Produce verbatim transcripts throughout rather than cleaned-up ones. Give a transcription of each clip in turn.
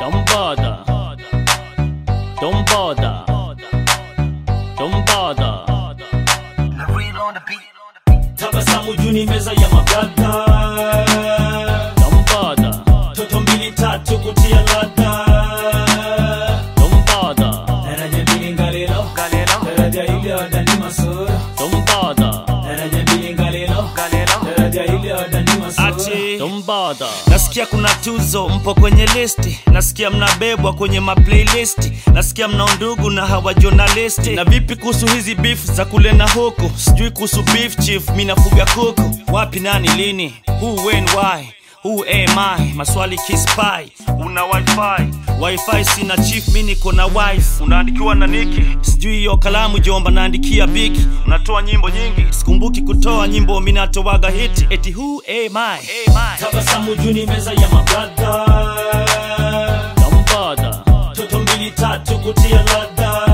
Don't bother. Don't bother. Don't bother. Tabasamu juni meza ya mabrada. Don't bother. Toto mbili tatu kutia ladha. Don't bother. Daraja mbili ngalilo. Daraja hili odani masura. Don't bother. Daraja mbili ngalilo. Daraja hili odani masura. Ati don't bother. Nasikia kuna tuzo mpo kwenye listi, nasikia mnabebwa kwenye ma playlist, nasikia mna undugu na hawa journalist. Na vipi kuhusu hizi beef za kule na huko? Sijui kuhusu beef chief, mimi nafuga kuku. Wapi nani lini? Who when why? Who am I? Maswali kispy. Una wifi? Wifi sina chief, mimi niko na wife. Unaandikiwa na niki? Sijui hiyo kalamu jomba naandikia biki. Unatoa nyimbo nyingi, sikumbuki kutoa nyimbo mimi natoaga hiti. Eti who am I? Tabasamu juni meza ya mabrada. Don't bother. Toto mbili tatu kutia ladha.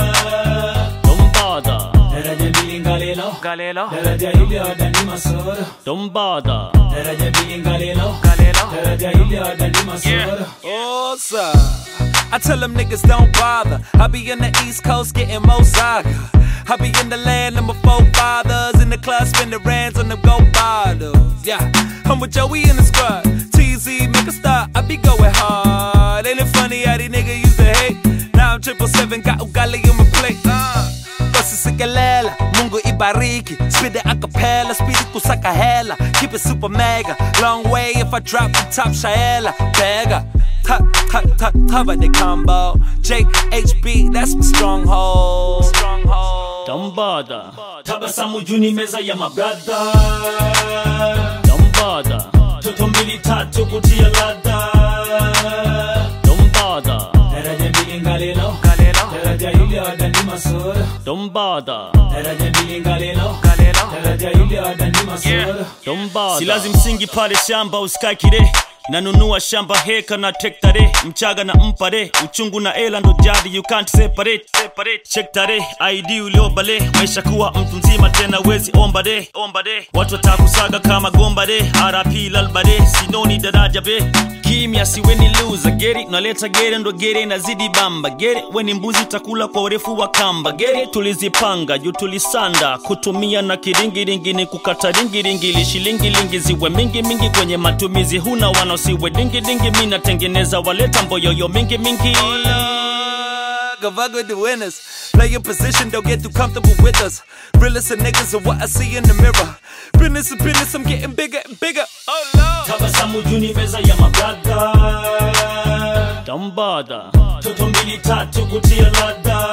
Don't bother. Daraja mbili ngalilo. Daraja hili odani masura. Don't bother. Daraja mbili ngalilo. Daraja hili odani masura. Oh, sir. I tell them niggas don't bother. I be in the East Coast getting more saga. I be in the land of my forefathers. In the club spending rands on them gold bottles. Yeah, I'm with Joey in the squad. T Z make a start, I be going hard. Ain't it funny how these niggas used to hate? Now I'm triple seven, got ugali on my plate. Uh. Basi sikalela, Mungu ibariki. Spit it a cappella, speed it kusaka hella. Keep it super mega, long way if I drop the top shaela. Beggar, ta ta ta ta by the combo. J H B, that's my stronghold. Stronghold. Don't bother. Tabasamu juni meza ya mabrada. Don't bother. Toto mbili tatu kutia ladha. Don't bother. Daraja mbili ngalilo. Daraja hili odani masura. Don't bother. Daraja mbili ngalilo. Daraja hili odani masura. Don't bother. Si lazim singi pale shamba uskai kire. Nanunua shamba heka na tektare. Mchaga na mpare. Uchungu na ela ndo jadi, you can't separate. Separate. Check tare, I D uliobale. Maisha kuwa mtu mzima tena wezi omba de. Omba de. Watu watakusaga kama gomba de. R P lalbade, sinoni daraja be. Kimya si weni loser, get it. Naleta gere ndo gere inazidi bamba. Get it, weni mbuzi utakula kwa urefu wa kamba. Get it, tulizipanga, yu tulisanda. Kutumia na kiringi ringi ni kukata ringi ringi. Li shilingi lingi ziwe mingi mingi kwenye matumizi. Huna wana siwe dingi dingi, mina tengeneza waleta mboyoyo mingi mingi. Gavago with the winners. Play your position, don't get too comfortable with us. Realest of niggas are what I see in the mirror. Business and business, I'm getting bigger and bigger. Oh Lord. Tabasamu juni meza ya mabrada. Don't bother. Toto mbili tatu kutia ladha.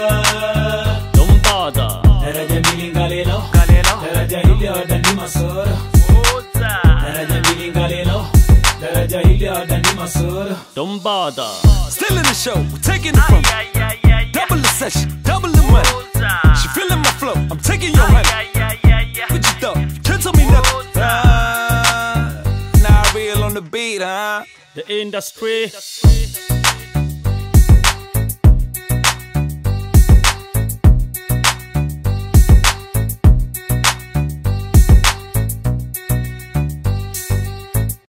Don't bother. Daraja mbili ngalilo. Daraja hili odani masura. Daraja mbili ngalilo. Daraja hili odani masura. Don't bother. Still in the show, we're taking it from double the session, double the money. She feeling my flow, I'm taking your money. What you thought? You can't tell me nothing. Uh, nah, real on the beat, huh? The industry.